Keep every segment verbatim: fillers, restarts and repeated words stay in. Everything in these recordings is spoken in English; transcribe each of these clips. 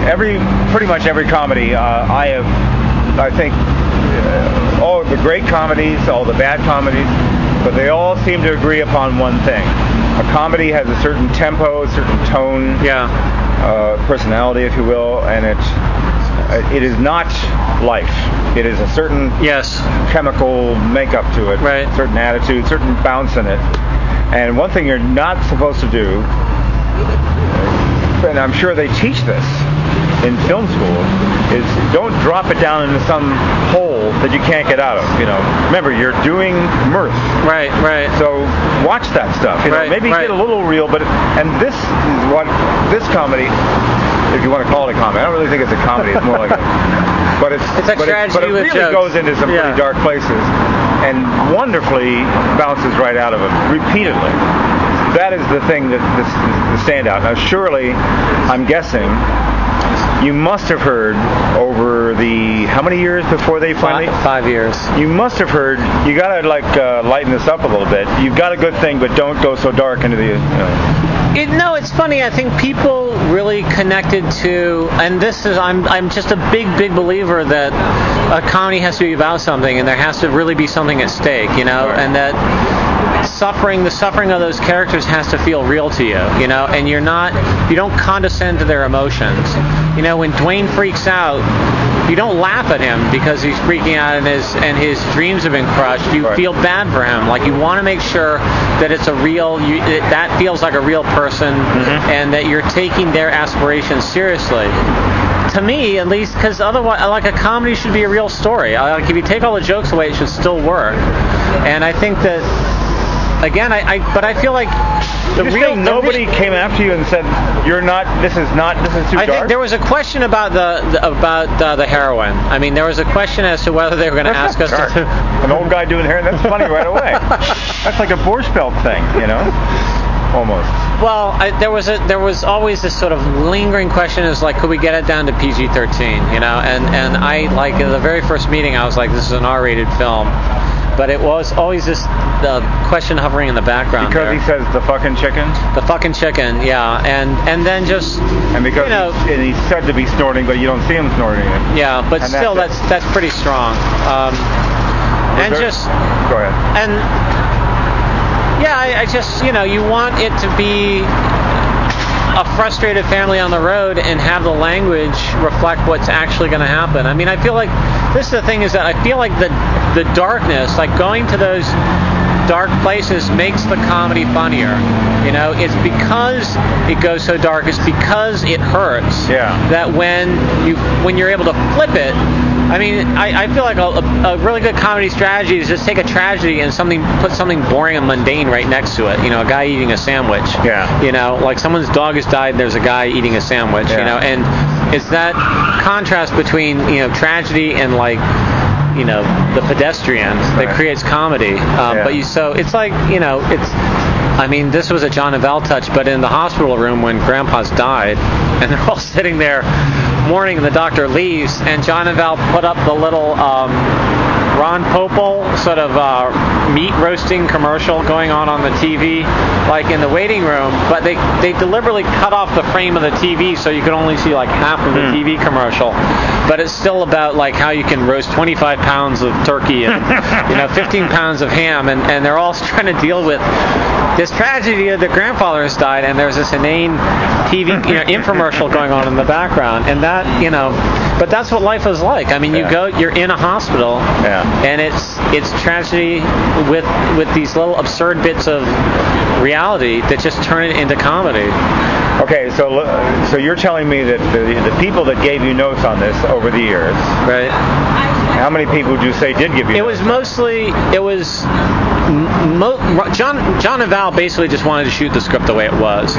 every pretty much every comedy uh, I have, I think, uh, all the great comedies, all the bad comedies, but they all seem to agree upon one thing. A comedy has a certain tempo, a certain tone, yeah, uh, personality, if you will, and it it is not life. It is a certain yes. chemical makeup to it, right. certain attitude, certain bounce in it. And one thing you're not supposed to do, and I'm sure they teach this in film school, is don't drop it down into some hole that you can't get out of. You know, remember, you're doing mirth. Right, right. So watch that stuff. You know, right, maybe right. get a little real, but and this is what this comedy, if you want to call it a comedy, I don't really think it's a comedy. It's more like a, but it's it's a but tragedy it, but it with really jokes. goes into some yeah. pretty dark places and wonderfully bounces right out of it repeatedly. That is the thing that this is the standout. Now, surely, I'm guessing, you must have heard over the how many years before they finally five, five years. You must have heard. You gotta like uh, lighten this up a little bit. You've got a good thing, but don't go so dark into the. You know. It, no, it's funny. I think people really connected to, and this is I'm I'm just a big big believer that a comedy has to be about something, and there has to really be something at stake, you know, right. and that. Suffering, the suffering of those characters has to feel real to you, you know, and you're not, you don't condescend to their emotions. You know, when Dwayne freaks out, you don't laugh at him because he's freaking out and his and his dreams have been crushed. You right. feel bad for him. Like, you want to make sure that it's a real, you, it, that feels like a real person, mm-hmm. and that you're taking their aspirations seriously. To me, at least, because otherwise, like, a comedy should be a real story. Like, if you take all the jokes away, it should still work. And I think that. Again, I, I but I feel like the you real nobody the re- came after you and said you're not. This is not. This is too I dark. think there was a question about the, the about uh, the heroin. I mean, there was a question as to whether they were going to ask us dark. to. An old guy doing heroin. That's funny right away. That's like a Borscht Belt thing, you know. Almost. Well, I, there was a there was always this sort of lingering question: is like, could we get it down to P G thirteen? You know, and and I like in the very first meeting, I was like, this is an R-rated film. But it was always this uh, question hovering in the background. Because there. he says the fucking chicken? The fucking chicken, yeah. And and then just, and because you know, he's, and he's said to be snorting, but you don't see him snorting it. Yeah, but and still, that's that's that's pretty strong. Um, and there, just... Go ahead. And, yeah, I, I just, you know, you want it to be a frustrated family on the road and have the language reflect what's actually going to happen. I mean, I feel like this is the thing is that I feel like the the darkness, like going to those dark places, makes the comedy funnier. You know, it's because it goes so dark. It's because it hurts. Yeah. That when you when you're able to flip it. I mean, I, I feel like a, a really good comedy strategy is just take a tragedy and something, put something boring and mundane right next to it. You know, a guy eating a sandwich. Yeah. You know, like someone's dog has died and there's a guy eating a sandwich. Yeah. You know, and it's that contrast between, you know, tragedy and, like, you know, the pedestrian that right. creates comedy. Um, yeah. But you so it's like, you know, it's. I mean, this was a John Avell touch, but in the hospital room when Grandpa's died, and they're all sitting there mourning, and the doctor leaves, and John Avell put up the little um, Ron Popeil sort of uh, meat roasting commercial going on on the T V, like in the waiting room, but they they deliberately cut off the frame of the T V so you could only see like half of the mm. T V commercial. But it's still about like how you can roast twenty-five pounds of turkey and you know fifteen pounds of ham, and, and they're all trying to deal with this tragedy of the grandfather has died, and there's this inane T V you know, infomercial going on in the background, and that you know, but that's what life is like. I mean, you yeah. go, you're in a hospital, yeah. and it's it's tragedy with with these little absurd bits of reality that just turn it into comedy. Okay, so so you're telling me that the, the people that gave you notes on this over the years, right? How many people would you say did give you? It notes? was mostly it was mo, John John Avell basically just wanted to shoot the script the way it was.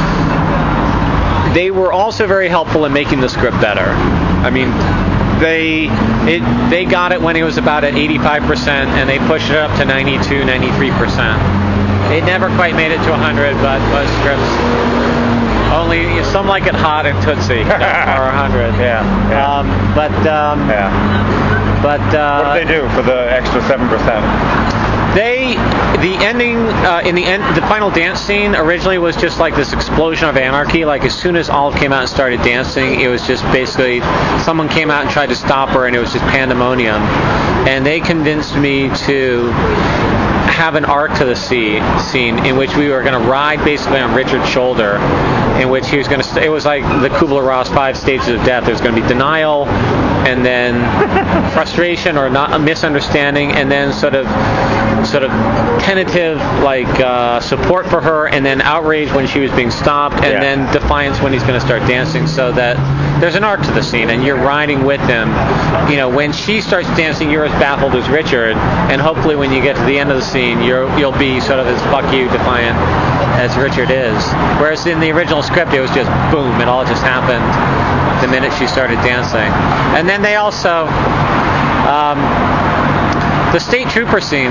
They were also very helpful in making the script better. I mean, they it they got it when it was about at eighty-five percent, and they pushed it up to ninety-two, ninety-three percent. It never quite made it to one hundred, but most scripts. Only you know, some like it hot and Tootsie, or one hundred. Yeah. yeah. Um, but um, yeah. But uh, what did they do for the extra seven percent? They, the ending, uh, in the end, the final dance scene originally was just like this explosion of anarchy. Like as soon as Olive came out and started dancing, it was just basically someone came out and tried to stop her, and it was just pandemonium. And they convinced me to have an arc to the sea, scene in which we were going to ride basically on Richard's shoulder, in which he was going to. St- it was like the Kubler-Ross five stages of death. There was going to be denial, and then frustration or not a misunderstanding, and then sort of sort of tentative like uh, support for her, and then outrage when she was being stopped, and yeah. then defiance when he's going to start dancing. So that there's an arc to the scene, and you're riding with him. You know, when she starts dancing, you're as baffled as Richard, and hopefully when you get to the end of the scene, you're, you'll be sort of as fuck you defiant as Richard is. Whereas in the original script, it was just boom, it all just happened the minute she started dancing. And then they also, um, the state trooper scene.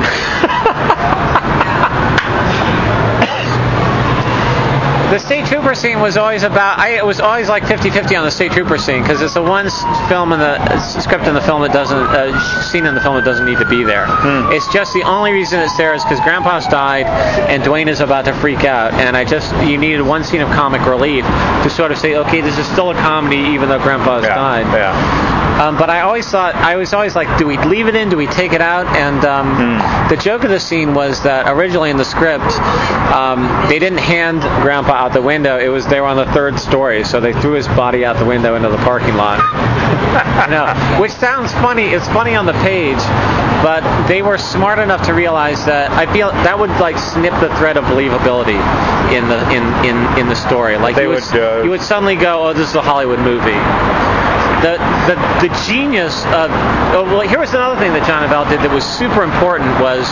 The state trooper scene was always about, I, it was always like fifty-fifty on the state trooper scene, because it's the one film in the uh, script in the film that doesn't, uh, scene in the film that doesn't need to be there. Hmm. It's just the only reason it's there is because Grandpa's died and Dwayne is about to freak out, and I just, you needed one scene of comic relief to sort of say, okay, this is still a comedy even though Grandpa's yeah. died. Yeah. Um, but I always thought, I was always like, do we leave it in? Do we take it out? And um, mm. the joke of the scene was that originally in the script, um, they didn't hand Grandpa out the window. It was they were on the third story, so they threw his body out the window into the parking lot. No, which sounds funny. It's funny on the page, but they were smart enough to realize that I feel that would like snip the thread of believability in the in in, in the story. Like they you would, would uh, you would suddenly go, oh, this is a Hollywood movie. The, the the genius of oh, well, here was another thing that John Avell did that was super important was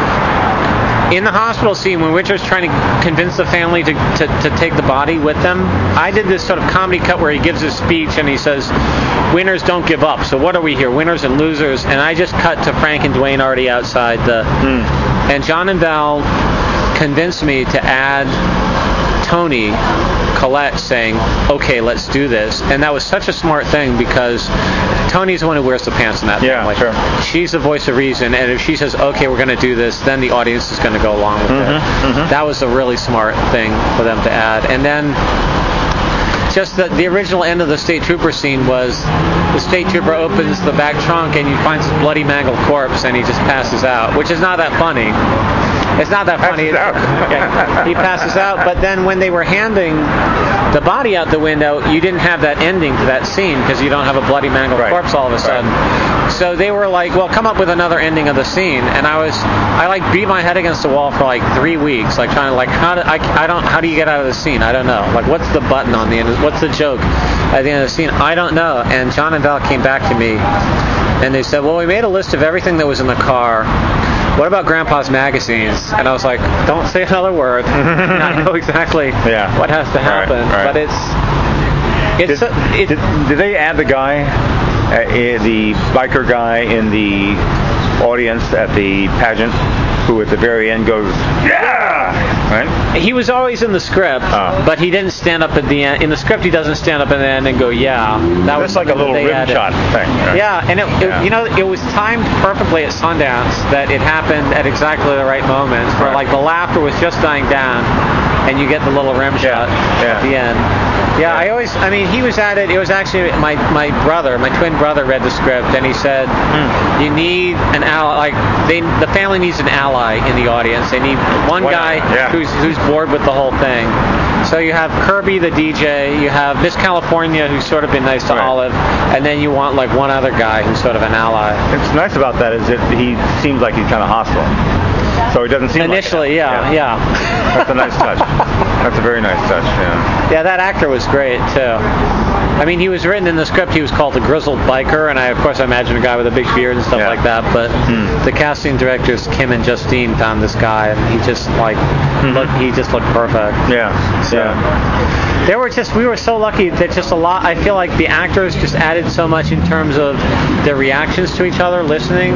in the hospital scene when Richard's trying to convince the family to, to, to take the body with them. I did this sort of comedy cut where he gives his speech and he says, winners don't give up. So what are we here, winners and losers? And I just cut to Frank and Dwayne already outside the mm. and John and Val convinced me to add Tony Collette saying, okay, let's do this. And that was such a smart thing because Tony's the one who wears the pants in that yeah, family. Sure. She's the voice of reason, and if she says, okay, we're going to do this, then the audience is going to go along with mm-hmm, it. Mm-hmm. That was a really smart thing for them to add. And then just the, the original end of the state trooper scene was the state trooper opens the back trunk and he finds his bloody mangled corpse and he just passes out, which is not that funny. It's not that funny. Yeah, he passes out, but then when they were handing the body out the window, you didn't have that ending to that scene because you don't have a bloody mangled right. corpse all of a sudden. Right. So they were like, well, come up with another ending of the scene. And I was, I like beat my head against the wall for like three weeks, like trying to like, how do I, I don't, how do you get out of the scene? I don't know. Like, what's the button on the end? Of, what's the joke at the end of the scene? I don't know. And John and Val came back to me, and they said, well, we made a list of everything that was in the car. What about Grandpa's magazines? And I was like, don't say another word. I know exactly yeah. what has to happen. Right, right. But it's... it's did, a, it, did, did they add the guy, uh, the biker guy in the audience at the pageant, who at the very end goes, yeah! Right? He was always in the script, oh. but he didn't stand up at the end. In the script, he doesn't stand up at the end and go, yeah. That That's was like a little rim added. shot thing. Right? Yeah, and it, yeah. It, you know, it was timed perfectly at Sundance that it happened at exactly the right moments where, right. like, the laughter was just dying down, and you get the little rim shot yeah. Yeah. at the end. Yeah, I always, I mean, he was at it, it was actually, my, my brother, my twin brother read the script, and he said, mm. you need an ally, like, they, the family needs an ally in the audience. They need one Why guy yeah. who's who's bored with the whole thing. So you have Kirby, the D J, you have Miss California, who's sort of been nice to right. Olive, and then you want, like, one other guy who's sort of an ally. What's nice about that is that he seems like he's kind of hostile. So he doesn't seem Initially, like yeah, yeah, yeah. That's a nice touch. That's a very nice touch, yeah. Yeah, that actor was great, too. I mean, he was written in the script, he was called the Grizzled Biker, and I, of course, I imagine a guy with a big beard and stuff yeah. like that, but mm. the casting directors, Kim and Justine, found this guy, and he just, like, mm-hmm. looked, he just looked perfect. Yeah, so, yeah. There were just, we were so lucky that just a lot, I feel like the actors just added so much in terms of their reactions to each other, listening,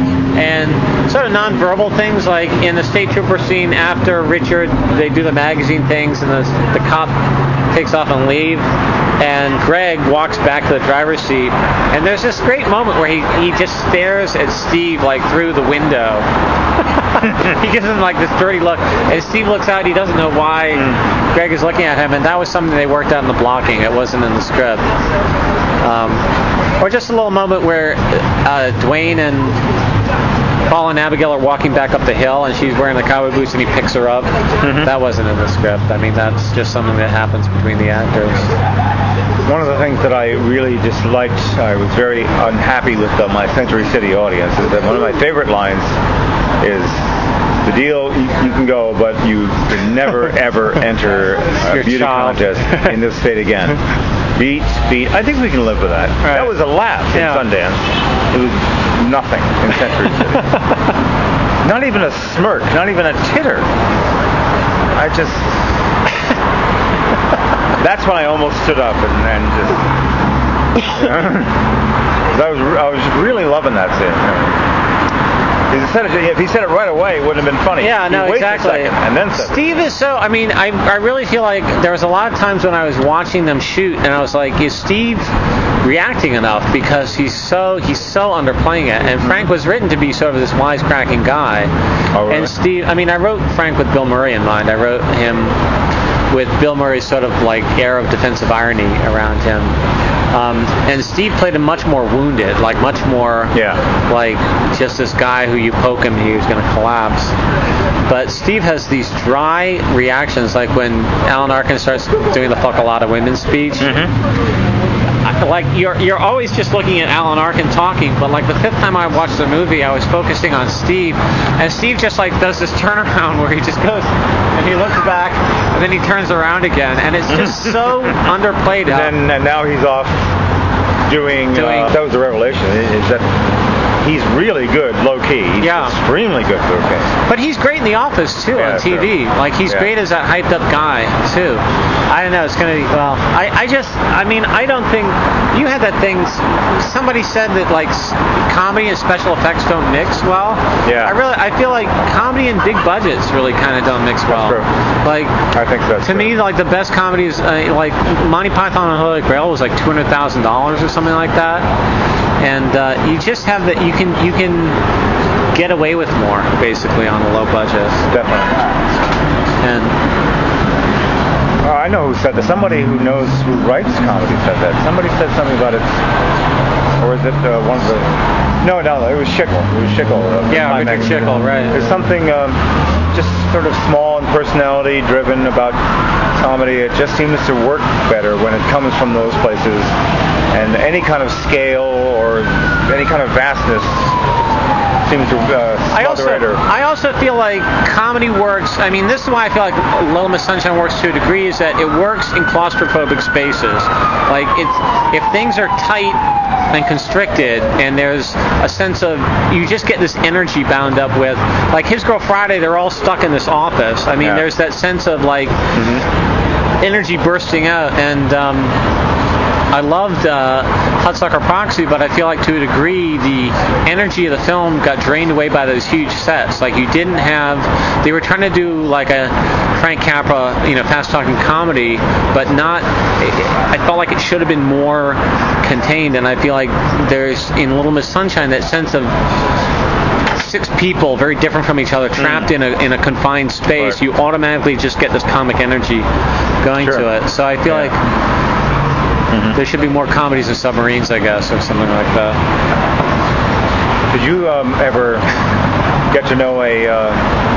and sort of non-verbal things, like in the state trooper scene after Richard, they do the magazine things, and the, the cop takes off and leaves, and Greg walks back to the driver's seat, and there's this great moment where he, he just stares at Steve, like, through the window. he gives him like this dirty look, and Steve looks out. He doesn't know why mm. Greg is looking at him, and that was something they worked out in the blocking. It wasn't in the script. Um, or just a little moment where uh, Dwayne and Paul and Abigail are walking back up the hill, and she's wearing the cowboy boots, and he picks her up. Mm-hmm. That wasn't in the script. I mean, that's just something that happens between the actors. One of the things that I really disliked, I was very unhappy with uh, my Century City audience, is that one of my favorite lines is, the deal, you, you can go, but you can never, ever enter a Your beauty child. contest in this state again. Beat, beat. I think we can live with that. Right. That was a laugh in yeah. Sundance. It was nothing in Century City. Not even a smirk, not even a titter. I just... That's when I almost stood up and, and just... I was I was really loving that scene. If he, said it, if he said it right away, it wouldn't have been funny. Yeah, no, He'd wait exactly. a second and then said Steve it. is so... I mean, I I really feel like there was a lot of times when I was watching them shoot, and I was like, is Steve reacting enough? Because he's so he's so underplaying it. And Frank was written to be sort of this wisecracking guy. Oh, really? And Steve... I mean, I wrote Frank with Bill Murray in mind. I wrote him with Bill Murray's sort of like air of defensive irony around him. Um, and Steve played him much more wounded, like much more yeah. like just this guy who you poke him, he was going to collapse. But Steve has these dry reactions, like when Alan Arkin starts doing the fuck a lot of women speech. Mm-hmm. Like you're you're always just looking at Alan Arkin talking, but like the fifth time I watched the movie, I was focusing on Steve, and Steve just like does this turnaround where he just goes and he looks back and then he turns around again, and it's just so underplayed. And then and now he's off doing. doing uh, that was the revelation. Is that he's really good low key. He's yeah. extremely good low key. But he's great in The Office too yeah, on T V. True. Like he's yeah. great as that hyped up guy too. I don't know. It's gonna be well. I, I just. I mean, I don't think you had that thing. Somebody said that like comedy and special effects don't mix well. Yeah. I really. I feel like comedy and big budgets really kind of don't mix well. That's true. Like I think that's to true. me like the best comedies uh, like Monty Python and the Holy Grail was like two hundred thousand dollars or something like that. And uh, you just have that. You can you can get away with more basically on a low budget. Definitely. And uh, I know who said that. Somebody who knows who writes comedy said that. Somebody said something about it, or is it uh, one of the? No, no, it was Schickel. It was Schickel. Uh, yeah, Richard Schickel, right? There's something um, just sort of small and personality driven about comedy. It just seems to work better when it comes from those places. And any kind of scale or any kind of vastness seems to uh, I also, it or... I also feel like comedy works. I mean, this is why I feel like Little Miss Sunshine works to a degree, is that it works in claustrophobic spaces. Like, it's, if things are tight and constricted, and there's a sense of, you just get this energy bound up with, like His Girl Friday, they're all stuck in this office. I mean, yeah. there's that sense of, like, mm-hmm. energy bursting out, and... Um, I loved uh, Hudsucker Proxy, but I feel like to a degree the energy of the film got drained away by those huge sets. Like you didn't have, they were trying to do like a Frank Capra, you know, fast-talking comedy, but not. I felt like it should have been more contained, and I feel like there's in Little Miss Sunshine that sense of six people very different from each other trapped mm. in a in a confined space. Right. You automatically just get this comic energy going sure. to it. So I feel yeah. like. Mm-hmm. There should be more comedies in submarines, I guess, or something like that. Did you um, ever get to know a, uh,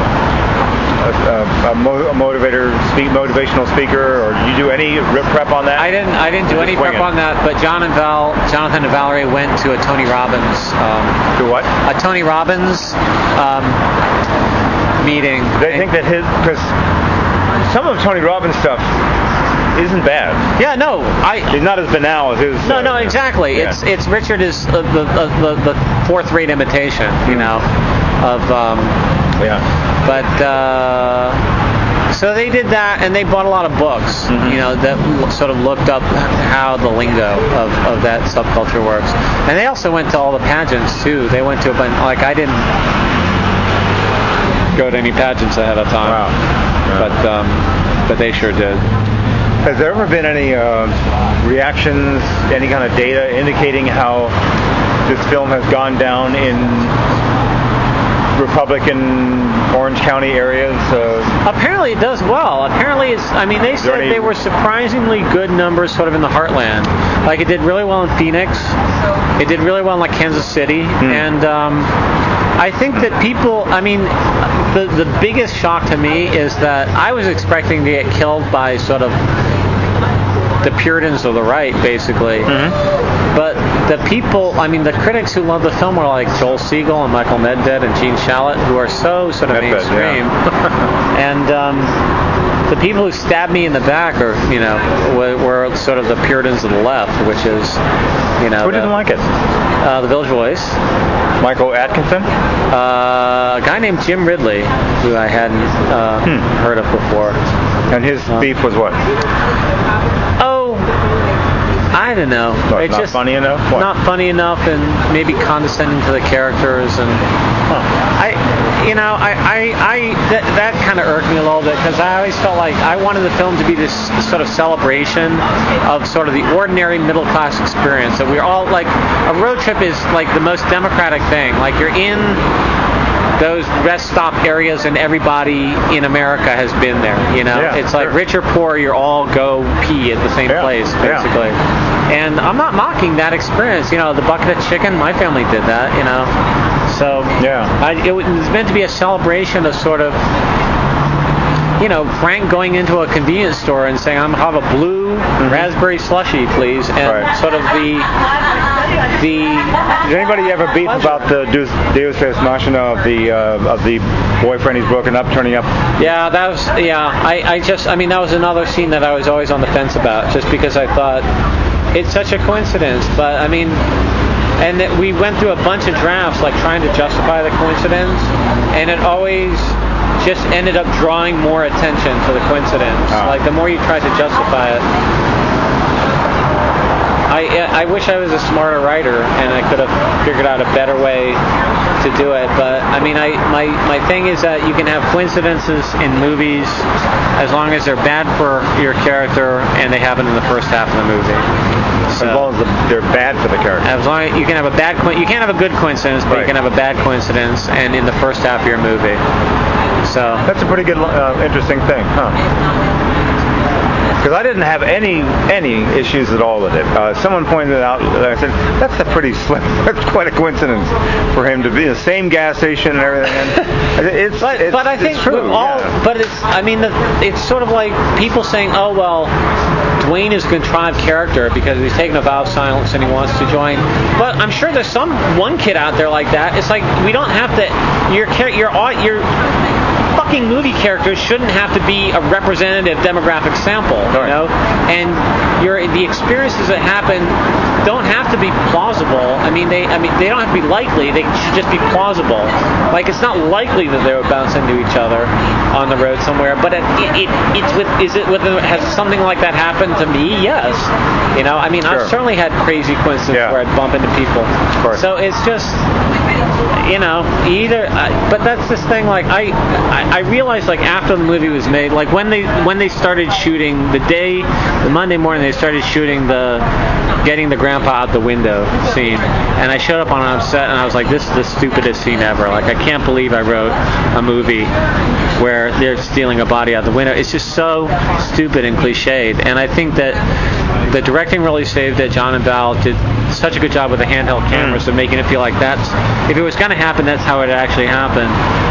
a, a, mo- a motivator, speak, motivational speaker, or did you do any prep on that? I didn't. I didn't do any prep it? on that. But John and Val, Jonathan and Valerie went to a Tony Robbins. Um, to what? A Tony Robbins um, meeting. They think that his, because some of Tony Robbins stuff isn't bad. Yeah, no, I. He's not as banal as his. No, uh, no, exactly. Yeah. It's it's Richard is uh, the, uh, the the fourth-rate imitation, you know, of. Um, yeah. But uh, so they did that, and they bought a lot of books, mm-hmm. you know, that l- sort of looked up how the lingo of, of that subculture works, and they also went to all the pageants too. They went to a bunch. Like I didn't go to any pageants ahead of time. Wow. Yeah. But um, but they sure did. Has there ever been any uh, reactions, any kind of data indicating how this film has gone down in Republican Orange County areas? Uh, Apparently it does well. Apparently it's, I mean, they said any... they were surprisingly good numbers sort of in the heartland. Like it did really well in Phoenix. It did really well in like Kansas City. Hmm. And um, I think that people, I mean, the, the biggest shock to me is that I was expecting to get killed by sort of the Puritans of the right, basically. Mm-hmm. But the people, I mean, the critics who love the film were like Joel Siegel and Michael Nedved and Gene Shalit, who are so sort of Nedved, mainstream. Yeah. And um, the people who stabbed me in the back are, you know, were, were sort of the Puritans of the left, which is, you know. Who didn't like it? Uh, the Village Voice. Michael Atkinson? Uh, a guy named Jim Ridley, who I hadn't uh, hmm. heard of before. And his uh, beef was what? Oh, I don't know. What, it's not just funny enough? What? Not funny enough, and maybe condescending to the characters, and huh. I, you know, I, I, I that, that kind of irked me a little bit because I always felt like I wanted the film to be this sort of celebration of sort of the ordinary middle class experience. That we're all like, a road trip is like the most democratic thing. Like you're in those rest stop areas and everybody in America has been there, you know. Yeah, it's like sure. rich or poor, you all go pee at the same yeah, place, basically. Yeah. And I'm not mocking that experience. You know, the bucket of chicken, my family did that, you know. So yeah, I, it was meant to be a celebration of sort of, you know, Frank going into a convenience store and saying, I'm have a blue mm-hmm. raspberry slushy, please, and right. sort of the the. Did anybody ever beef pleasure. about the Deus, Deus Ex Machina of the uh, of the boyfriend he's broken up turning up? Yeah, that was yeah. I, I just I mean that was another scene that I was always on the fence about, just because I thought it's such a coincidence. But I mean, and that we went through a bunch of drafts like trying to justify the coincidence, and it always just ended up drawing more attention to the coincidence. Oh. Like the more you tried to justify it. I I wish I was a smarter writer and I could have figured out a better way to do it. But I mean, I my my thing is that you can have coincidences in movies as long as they're bad for your character and they happen in the first half of the movie. So, as long as the, they're bad for the character. As long as you can have a bad you can't have a good coincidence, but right. you can have a bad coincidence and in the first half of your movie. So that's a pretty good, uh, interesting thing, huh? Because I didn't have any any issues at all with it. Uh, someone pointed out, I said, that's a pretty slim, that's quite a coincidence for him to be in the same gas station and everything. And it's, but, it's, but I think it's true, all, yeah. but it's, I mean, the, it's sort of like people saying, oh, well, Dwayne is a contrived character because he's taken a vow of silence and he wants to join. But I'm sure there's some one kid out there like that. It's like we don't have to. Your your your fucking movie characters shouldn't have to be a representative demographic sample, you right. know. And your the experiences that happen don't have to be plausible. I mean, they I mean they don't have to be likely. They should just be plausible. Like it's not likely that they would bounce into each other on the road somewhere. But it, it, it it's with is it with has something like that happened to me? Yes. You know, I mean, sure. I've certainly had crazy coincidences yeah. where I'd bump into people. Of course. So it's just, you know, either. Uh, but that's this thing. Like I, I, I realized like after the movie was made, like when they when they started shooting the day, the Monday morning they started shooting the getting the grandpa out the window scene, and I showed up on set and I was like, this is the stupidest scene ever. Like I can't believe I wrote a movie where they're stealing a body out the window. It's just so stupid and cliched. And I think that the directing really saved it. John and Val did such a good job with the handheld cameras mm. of making it feel like that's, if it was going to happen, that's how it actually happened.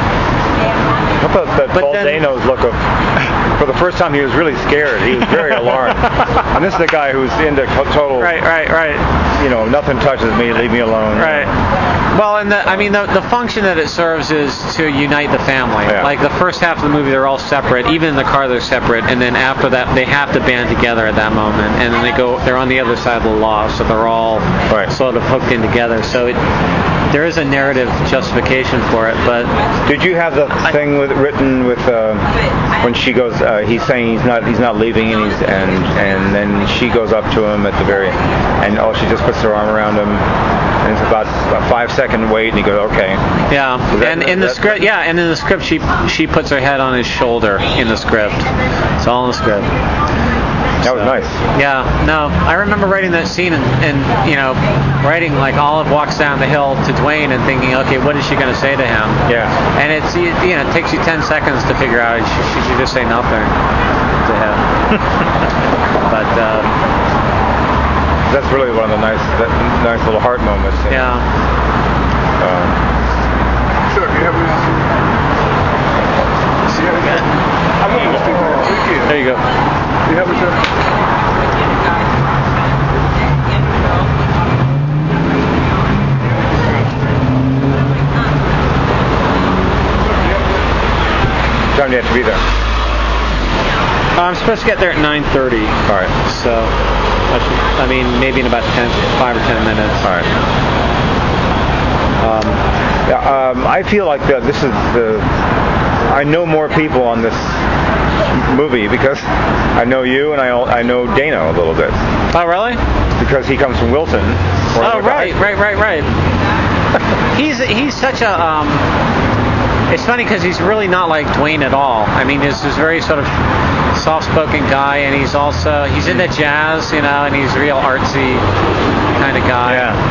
How about that Paul Dano's look of, for the first time he was really scared. He was very alarmed. And this is the guy who's into total, right, right, right. you know, nothing touches me, leave me alone. Right. Well, and the, I mean, the, the function that it serves is to unite the family. Yeah. Like the first half of the movie, they're all separate. Even in the car, they're separate. And then after that, they have to band together at that moment. And then they go, they're on the other side of the law, so they're all right. sort of hooked in together. So it, there is a narrative justification for it. But did you have the I, thing with written with uh, when she goes? Uh, he's saying he's not he's not leaving, and he's and and then she goes up to him at the very, and oh, she just puts her arm around him. And it's about a five second wait, and he goes, okay. Yeah, that, and in the script, yeah, and in the script, she she puts her head on his shoulder in the script. It's all in the script. That was So, nice. Yeah, no, I remember writing that scene and, and you know, writing like Olive walks down the hill to Dwayne and thinking, okay, what is she going to say to him? Yeah. And it's you, you know, it takes you ten seconds to figure out she, she should just say nothing to him. But um, that's really one of the nice, that nice little heart moments. You know? Yeah. Um, Sure, you have any? I'm going to speak for you. There you go. You have a time do you have to be there? I'm supposed to get there at nine thirty. All right. So, I, should, I mean, maybe in about ten, five or ten minutes. All right. Um, Yeah, um, I feel like the, this is the. I know more people on this movie because I know you and I I know Dana a little bit oh, really? because he comes from Wilton. where I Oh, went to high right, school. right, right, right. he's he's such a. Um, it's funny because he's really not like Dwayne at all. I mean, he's this very sort of soft-spoken guy, and he's also he's into jazz, you know, and he's a real artsy kind of guy.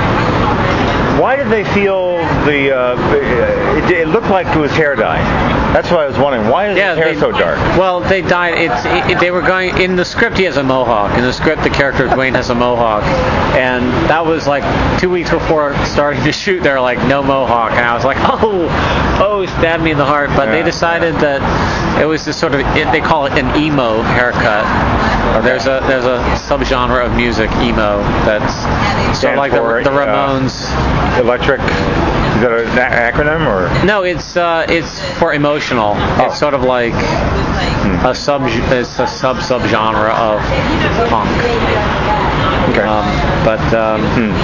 Yeah. Why did they feel the? Uh, it, it looked like it was hair dye. That's why I was wondering. Why is Yeah, his hair they- so dark? Well, they died. It's it, they were going in the script. He has a mohawk. In the script, the character Dwayne has a mohawk, and that was like two weeks before starting to shoot. They're like, no mohawk, and I was like, oh, oh, stabbed me in the heart. But Yeah, they decided yeah. that it was this sort of it, they call it an emo haircut. There's a there's a subgenre of music, emo, that's sort of like the, for, the uh, Ramones. Electric. Is that an a- acronym or? No, it's uh, it's for emotional. Oh. It's sort of like a sub it's a sub subgenre of punk. Okay. Um, but um,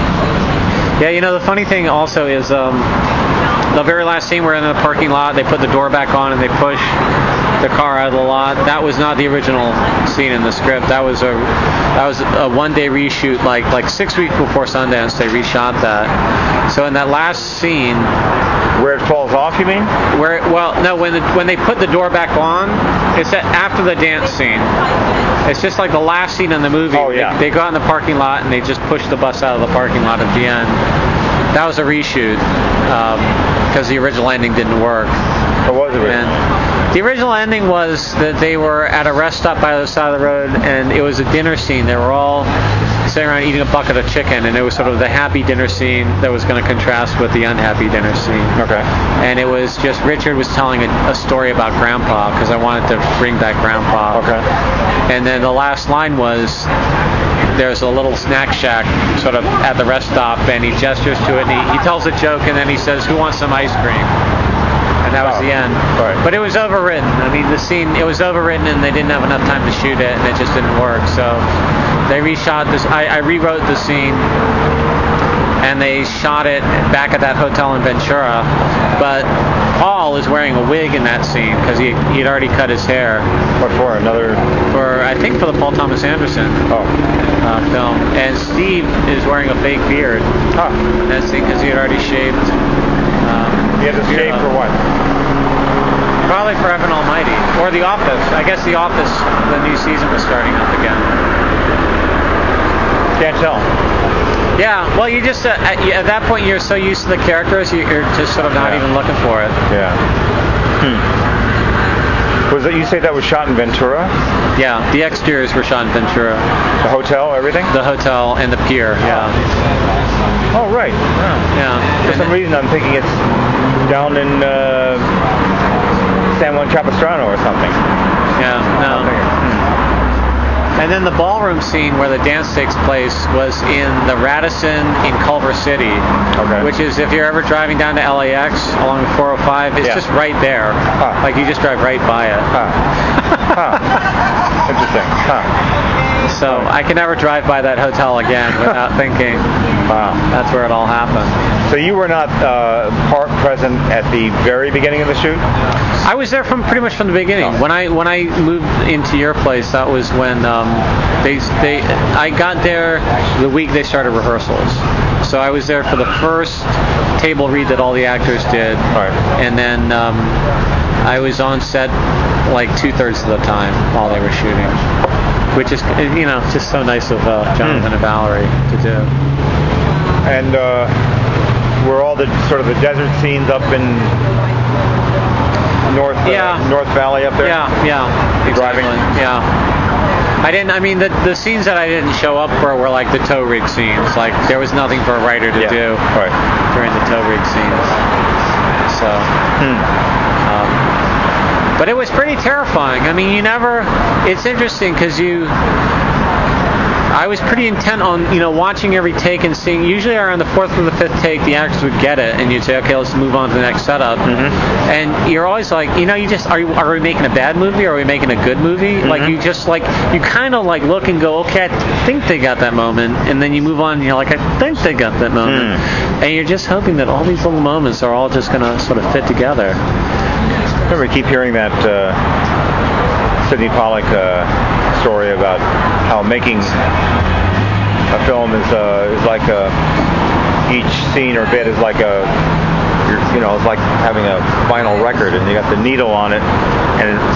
yeah, you know the funny thing also is um, the very last scene we're in the parking lot. They put the door back on and they push the car out of the lot. That was not the original scene in the script. That was a that was a one-day reshoot. Like like six weeks before Sundance, they reshot that. So in that last scene. Where it falls off, you mean? Where well no when the, when they put the door back on, it's at, after the dance scene. It's just like the last scene in the movie. Oh, yeah. They, they go out in the parking lot and they just push the bus out of the parking lot at the end. That was a reshoot because the original ending didn't work. What was it? And the original ending was that they were at a rest stop by the side of the road, and it was a dinner scene. They were all sitting around eating a bucket of chicken, and it was sort of the happy dinner scene that was going to contrast with the unhappy dinner scene. Okay. And it was just Richard was telling a, a story about Grandpa because I wanted to bring back Grandpa. Okay. And then the last line was, there's a little snack shack sort of at the rest stop, and he gestures to it, and he, he tells a joke, and then he says, "Who wants some ice cream?" And that was Oh, the end. right. But it was overwritten. I mean, the scene, it was overwritten, and they didn't have enough time to shoot it, and it just didn't work. So they reshot this. I, I rewrote the scene, and they shot it back at that hotel in Ventura. But Paul is wearing a wig in that scene because he he'd already cut his hair What for? Another? for I think for the Paul Thomas Anderson Oh. uh, film. And Steve is wearing a fake beard. Huh. That's because he had already shaved. Um, You had to shave for what? Probably for Evan Almighty. Or The Office. I guess The Office, the new season was starting up again. Can't tell. Yeah, well, you just, uh, at, at that point, you're so used to the characters, you- you're just sort of not Yeah. even looking for it. Yeah. Hmm. Was it? You say that was shot in Ventura? Yeah, the exteriors were shot in Ventura. The hotel, everything? The hotel and the pier, yeah. Oh, right. Oh. Yeah. For And some it- reason, I'm thinking it's down in uh, San Juan Capistrano or something. Yeah, I'm no. thinking, hmm. And then the ballroom scene where the dance takes place was in the Radisson in Culver City, Okay. which is if you're ever driving down to L A X along the four oh five, it's Yeah. just right there. Huh. Like you just drive right by it. Huh. Huh. Interesting. Huh. So I can never drive by that hotel again without thinking Wow. that's where it all happened. So you were not uh, part present at the very beginning of the shoot? I was there from pretty much from the beginning. Oh. When I when I moved into your place, that was when um, they they I got there the week they started rehearsals. So I was there for the first table read that all the actors did, Right. and then um, I was on set like two thirds of the time while they were shooting. which is, you know, just so nice of uh, Jonathan and Valerie to do. And uh, were all the sort of the desert scenes up in North uh, Yeah. North Valley up there? Yeah, yeah, Driving? exactly. Yeah. I didn't. I mean, the the scenes that I didn't show up for were like the tow rig scenes. Like there was nothing for a writer to Yeah. do Right. during the tow rig scenes. So. Hmm. Um, but it was pretty terrifying. I mean, you never. It's interesting because you. I was pretty intent on, you know, watching every take and seeing. Usually around the fourth or the fifth take, the actors would get it, and you'd say, okay, let's move on to the next setup. Mm-hmm. And you're always like, you know, you just are. You, are we making a bad movie? Or are we making a good movie? Mm-hmm. Like you just like you kind of like look and go, okay, I think they got that moment, and then you move on, and you're like, I think they got that moment, Mm. and you're just hoping that all these little moments are all just gonna sort of fit together. Remember, we keep hearing that uh, Sidney Pollack uh, story about how making a film is uh, is like a, each scene or bit is like a, you're, you know, it's like having a vinyl record, and you got the needle on it, and it's,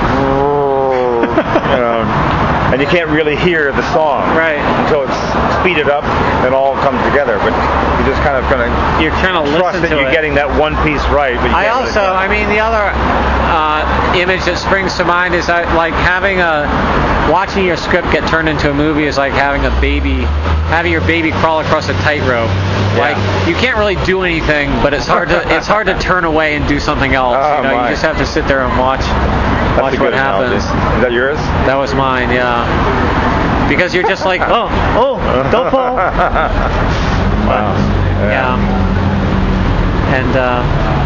you know, and you can't really hear the song Right. until it's speeded up and all comes together. But you just kind of kind of You're trying to trust listen that to you're it. getting that one piece right. But you I can't really also, tell. I mean, the other uh, image that springs to mind is I, like having a, watching your script get turned into a movie is like having a baby, having your baby crawl across a tightrope. Yeah. Like you can't really do anything, but it's hard to, it's hard to turn away and do something else. Oh, you know, my. you just have to sit there and watch, That's watch a what good analogy. happens. Is that yours? That was mine, yeah. Because you're just like, oh, oh, don't fall. Wow. Yeah. And. Uh,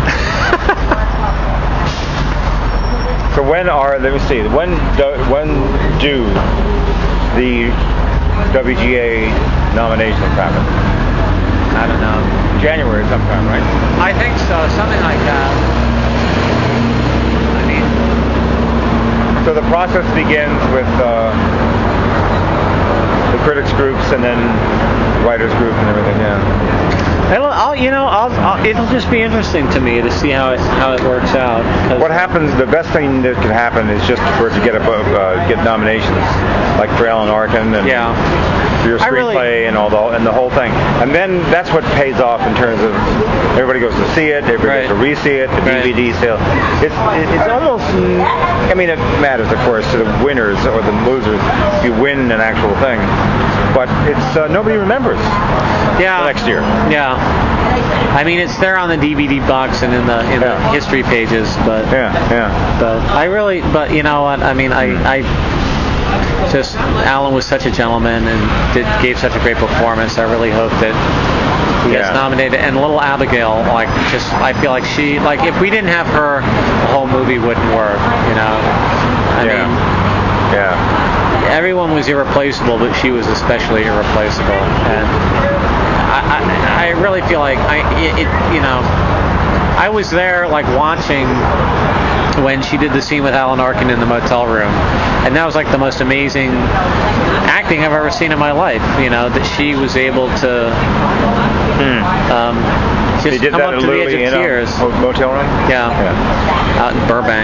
So when are, let me see, when do, when do the W G A nominations happen? I don't know. January sometime, right? I think so, something like that. I mean, So the process begins with uh, the critics groups and then writers group and everything, yeah. I'll, I'll you know, I'll, I'll, it'll just be interesting to me to see how it how it works out. 'cause- What happens, the best thing that can happen is just for it to get a, uh, get nominations, like for Alan Arkin and Yeah. for your I really- screenplay and all the and the whole thing. And then that's what pays off in terms of everybody goes to see it, everybody Right. goes to re-see it, the Right. D V D sale. It's it's almost, I mean, it matters, of course, to the winners or the losers if you win an actual thing. But it's uh, nobody remembers Yeah. next year. Yeah. I mean, it's there on the D V D box and in the in the Yeah. history pages, but Yeah, yeah. but I really, but you know what? I mean, I I just Alan was such a gentleman and did gave such a great performance. I really hope that he gets Yeah. nominated. And little Abigail, like, just I feel like she, like, if we didn't have her, the whole movie wouldn't work. You know. I Yeah. mean, Yeah. everyone was irreplaceable, but she was especially irreplaceable. And I, I, I really feel like I, it, it, you know, I was there like watching when she did the scene with Alan Arkin in the motel room, and that was like the most amazing acting I've ever seen in my life. You know, that she was able to um, They just did come that up to the edge literally of in tears. a mo- motel room? Yeah, Yeah. out in Burbank.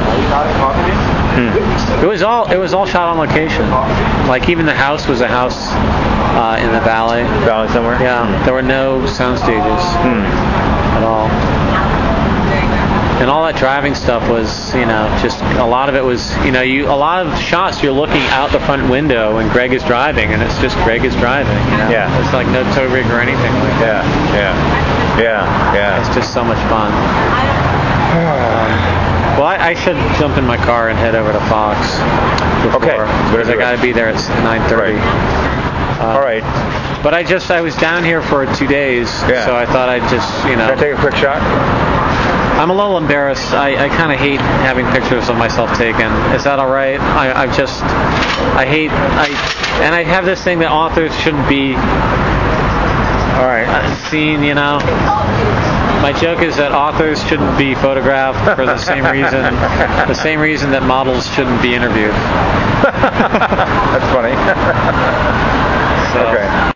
It was all it was all shot on location. Like even the house was a house uh, in the valley. Valley somewhere? Yeah, there were no sound stages Hmm. at all. And all that driving stuff was, you know, just a lot of it was, you know, you a lot of shots you're looking out the front window and Greg is driving, and it's just Greg is driving. You know? Yeah. It's like no tow rig or anything like that. Yeah, yeah, yeah, yeah. It's just so much fun. Um, well, I, I should jump in my car and head over to Fox before, Okay, because I do it. got to be there at nine thirty. Uh, All right. But I just I was down here for two days, Yeah. so I thought I'd just you know. Can I take a quick shot? I'm a little embarrassed. I, I kind of hate having pictures of myself taken. Is that all right? I I just I hate I and I have this thing that authors shouldn't be. All right. Seen, you know. My joke is that authors shouldn't be photographed for the same reason, the same reason that models shouldn't be interviewed. That's funny. So. Okay.